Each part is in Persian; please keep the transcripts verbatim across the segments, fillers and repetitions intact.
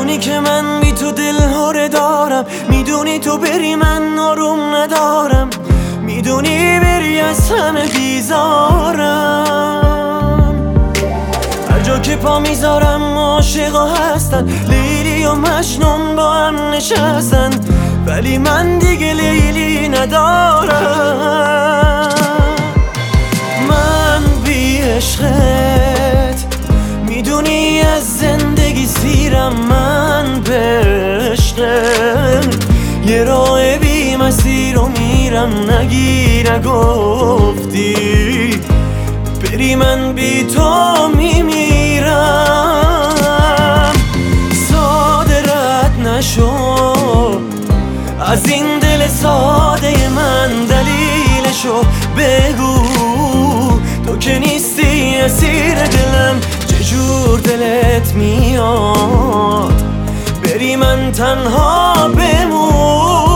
میدونی که من بی تو دل هره دارم، میدونی تو بری من آروم ندارم، میدونی بری از همه بیزارم. هر جا که پا میذارم عاشقا هستن، لیلی و مجنون با هم نشستن، ولی من دیگه لیلی ندارم. من بی عشقت میدونی از زندگی سیرم، من به عشقت یه راه بی مسیر رو میرم. نگی نگفتی بری من بی تو میمیرم. ساده رد نشو از این دل ساده من، دلیلشو بگو تو که نیستی اسیر دلم. چجور دلت میاد بری من تنها بمونم.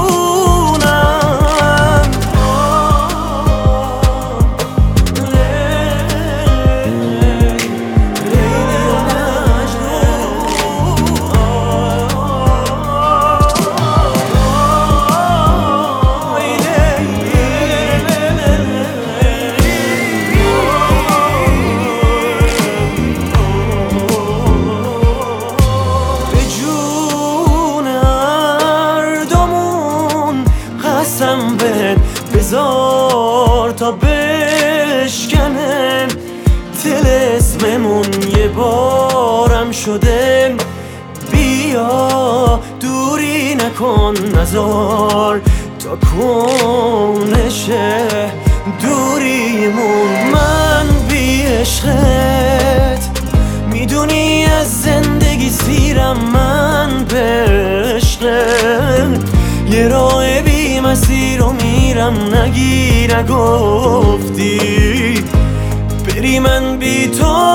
بذار تا بشکنن طلسممون، یه بارم شده بیا دوری نکن، نزار تا کنشه دوریمون. من بی عشقت میدونی از زندگی سیرم، من به عشقت یه راه بی مسیر رو میرم. نگی نگفتی بری من بی تو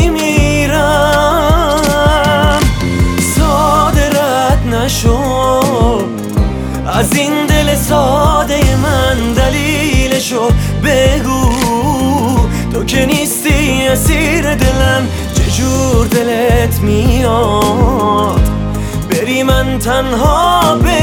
میمیرم. ساده رد نشو از این دل ساده من، دلیلشو بگو تو که نیستی اسیر دلم. چجور دلت میاد بری من تنها